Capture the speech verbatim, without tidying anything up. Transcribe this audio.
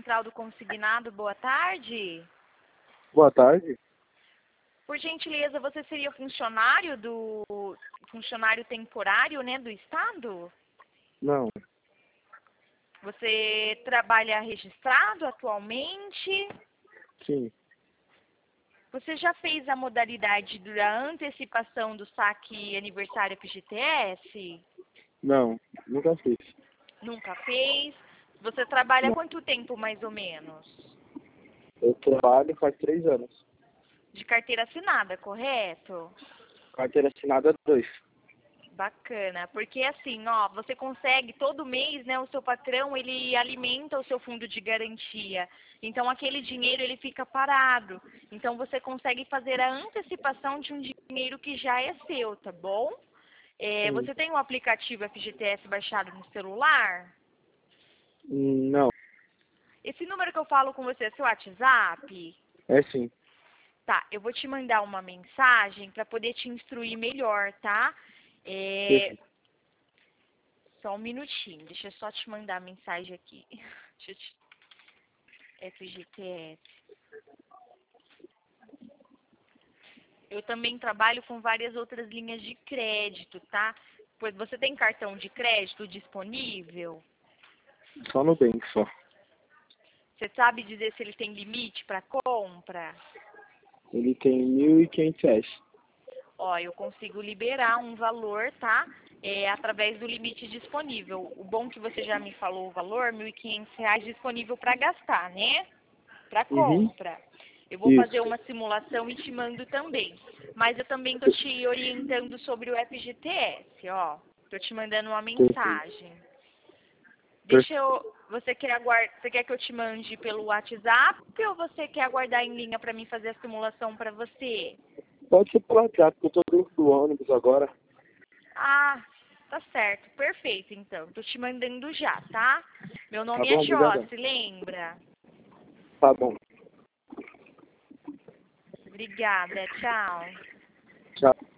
Central do Consignado, boa tarde. Boa tarde. Por gentileza, você seria funcionário do funcionário temporário, né, do estado? Não, Você trabalha registrado atualmente? sim, Você já fez a modalidade da antecipação do saque aniversário F G T S? não, nunca fiz. Nunca fez? Você trabalha há Não. quanto tempo, mais ou menos? Eu trabalho faz três anos. De carteira assinada, correto? Carteira assinada dois. Bacana, porque assim, ó, você consegue todo mês, né, o seu patrão, ele alimenta o seu fundo de garantia. Então aquele dinheiro ele fica parado. Então você consegue fazer a antecipação de um dinheiro que já é seu, tá bom? É, Sim. você tem o aplicativo F G T S baixado no celular? Hum, Não, Esse número que eu falo com você é seu WhatsApp? é sim. Tá, eu vou te mandar uma mensagem para poder te instruir melhor, tá? É, Perfeito. só um minutinho, deixa eu só te mandar a mensagem aqui. Deixa eu te... F G T S. Eu também trabalho com várias outras linhas de crédito, tá? Pois você tem cartão de crédito disponível? Só no Bank só. Você sabe dizer se ele tem limite para compra? Ele tem mil e quinhentos reais. Ó, eu consigo liberar um valor, tá? É, através do limite disponível. O bom que você já me falou o valor, mil e quinhentos reais disponível para gastar, né? Para Uhum. compra. Eu vou fazer Isso. uma simulação e te mando também. Mas eu também tô te orientando sobre o F G T S, ó. Tô te mandando uma Perfeito. mensagem. Deixa Perfeito. eu. Você quer aguardar? Você quer que eu te mande pelo WhatsApp ou você quer aguardar em linha para mim fazer a simulação para você? Pode ser pelo WhatsApp, porque eu tô dentro do ônibus agora. Ah, tá certo. Perfeito, então. Tô te mandando já, tá? Meu Tá nome é bom? Obrigadão. Joyce, lembra? Tá bom. Obrigada, tchau. Tchau.